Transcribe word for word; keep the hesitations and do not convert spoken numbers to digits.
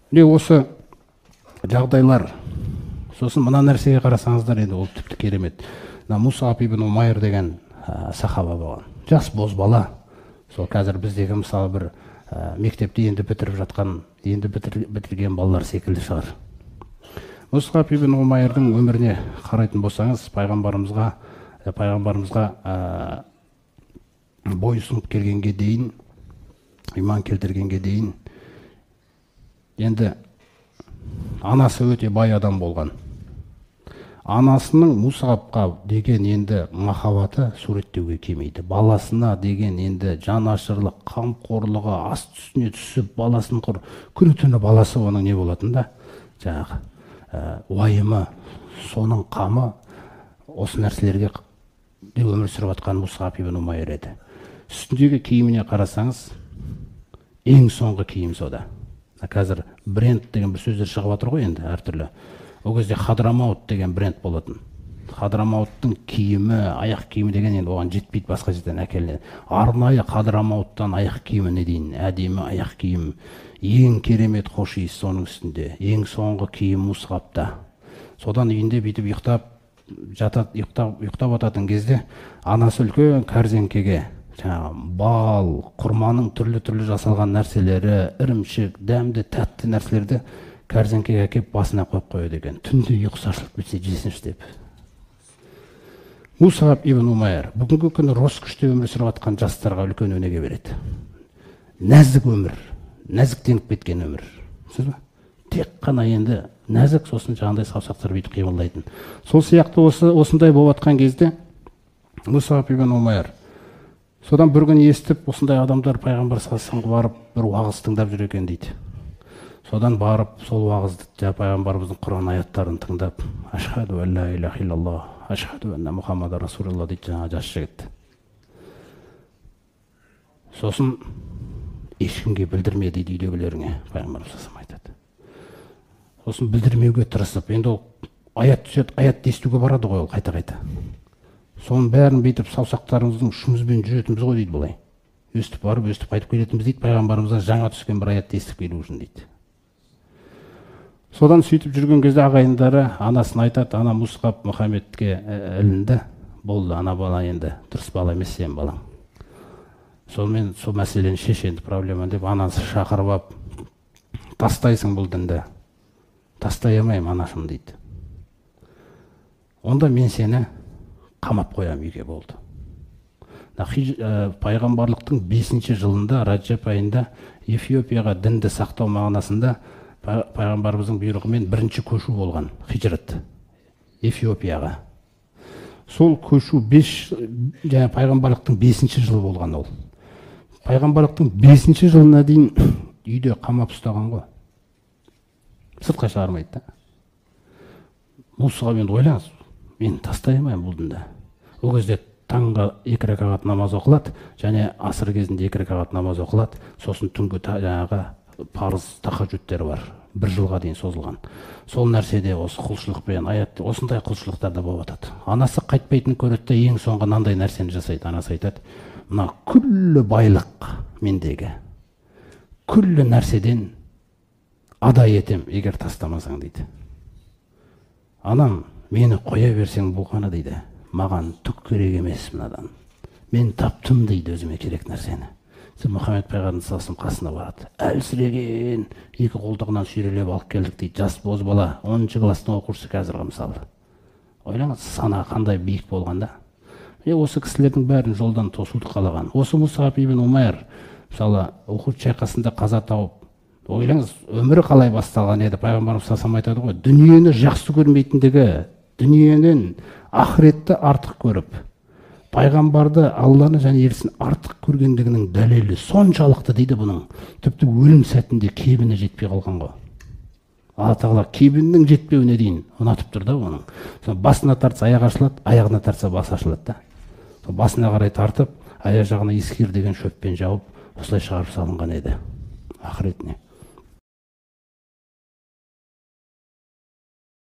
міне осы жағдайлар. Сосын мына нәрсеге қарасаңыздар, енді ол тіпті керемет. Мусаб ибн Умайр деген сахаба болған. Жас бозбала. Сол қазір біздегі мысалы бір мектепте енді бітіріп жатқан, енді бітірген балалар секілді шығар. Мусаб ибн Умайрдың өміріне қарайтын болсаңыз, пайғамбарымызға пайғамбарымызға бойұсынып келгенге дейін, иман келтіргенге дейін, енді анасы өте бай адам болған. Анасының Мусабқа деген енді махаббаты суреттеуге келмейді. Баласына деген енді жанашырлық, қамқорлығы, аст үстіне түсіп, баласын құр күні-түні баласы оның не болатын да, жаңағы уайымы, соның қамы, осы нәрселерге өмір сүріп жатқан Мусаб ибн Умайр еді. Үстіндегі киіміне қарасаңыз, ең соңғы киім сода. Қазір бренд деген бір сөздер шығып жатыр ғой енді әртүрлі. Ол кезде Хадрамаут деген бренд болатын. Хадрамауттың киімі, аяқ киімі деген енді оған жетпейді, басқа жерден әкелінеді. Арнайы Хадрамауттан аяқ киіміне дейін, әдемі аяқ киім, ең керемет хош иіс соның үстінде, ең соңғы киім Мусабта. Содан үйінде бүйтіп ұйықтап жатат, ұйықтап, ұйықтап жататын кезде анасы үлкен кәрзеңкеге жаңағы бал, құрманың түрлі-түрлі жасалған нәрселері, ірімшік, дәмді, тәтті нәрселерді кәрзеңкеге әкеп басына қойып қояды екен. Түнде ұйқысы ашылып кетсе жесінші деп. Мусаб ибн Умайр бүгінгі күні роскоште өмір сүріп жатқан жастарға үлкен өнеге береді. Нәзік өмір, нәзіктеніп кеткен өмір. Тек қана енді нәзік, сосын жаңағыдай саусақтар бүйтіп қимылдайтын. Сол сияқты осы осындай болып жатқан кезде Мусаб ибн Умайр содан бір күн естіп, осындай адамдар пайғамбар саллаллаху барып бір уағыз тыңдап жүр екен дейді. Содан барып сол уағызды пайғамбарымыздың Құран аяттарын тыңдап, ашхаду ан ла илаха иллаллах, ашхаду анна Мұхаммад расулуллах дейді жаңа жас жігіт. Сосын ешкімге білдірме дейді үйдегілеріңе, пайғамбарымыз саллаллаху айтады. Сосын білдірмеуге тырысып, енді ол аят түседі, аят естуге барады ғой ол қайта-қайта. Соның бәрін бүйтіп саусақтарымыздың ұшымызбен жүретіміз ғой дейді бұлай. Өстіп барып, өстіп қайтып келетіміз дейді, пайғамбарымыздан жаңа түскен бір аятты естіп келу үшін дейді. Содан сөйтіп жүрген кезде ағайындары анасын айтады, ана Мусаб Мұхаммедке ілінді, болды, ана бала енді дұрыс бала емес сен балаң. Сонымен сол мәселені шеш енді проблеманы деп анасы шақырып алып, тастайсың бұл дінді, тастай алмаймын анашым дейді. Онда мен сені қамап қоям үйге, болды. Пайғамбарлықтың бесінші жылында, Раджаб айында Эфиопияға дінді сақтау мағынасында пайғамбарымыздың бұйрығымен бірінші көшу болған, хижрат, Эфиопияға. Сол көшу пайғамбарлықтың бесінші жылы болған ол. Пайғамбарлықтың бесінші жылына дейін үйде қамап ұстаған ғой. Сыртқа шығармайды да. Мусаб енді ойлаңыз, мен тастай алмаймын бұл дінді. Ол кезде таңға екі рәкағат намаз оқылады, және асыр кезінде екі рәкағат намаз оқылады, сосын түнгі жаңағы парыз тахаджудтер бар, бір жылға дейін созылған. Сол нәрседе осы құлшылықпен, аятты, осындай құлшылықтарда болып жатады. Анасы қайтпайтын көреді, ең соңғы мынандай нәрсені жасайды. Анасы айтады, мына күллі байлық мендегі, күллі нәрседен ада етем, егер тастамасаң дейді. Анам, мені қоя берсең болғаны дейді, маған түк керек емес мынадан. Мен таптым дейді өзіме керек нәрсені. Мұхаммед пайғамбарымыз саллаллаху қасына барады. Әлсіреген, екі қолтығынан сүйрелеп алып келдік дейді. Жас боз бала, оныншы кластың оқушысы қазіргі мысалы. Ойлаңыз, сана қандай биік болғанда. Осы кісілердің бәрін жолдан тосуды қалаған. Осы Мусаб ибн Умайр, мысалы, Ухуд шайқасында қаза тауып, ойлаңыз, өмірі қалай басталған еді. Пайғамбарымыз саллаллаху айтады ғой, дүниені жақсы көрмейтіндігі, дүниенен ақыретті артық көріп, пайғамбарды, Алланы және елшісін артық көргендігінің дәлелі соншалықты дейді бұның. Тіпті өлім сәтінде кебіне жетпей қалған ғой. Алла тағала кебіннің жетпеуіне дейін ұнатып тұр да оның. Басына тартса аяғы ашылады, аяғына тартса басы ашылады да. Басына қарай тартып, аяқ жағына ескер деген шөппен жауып, осылай шығарып салынған еді ақыретіне.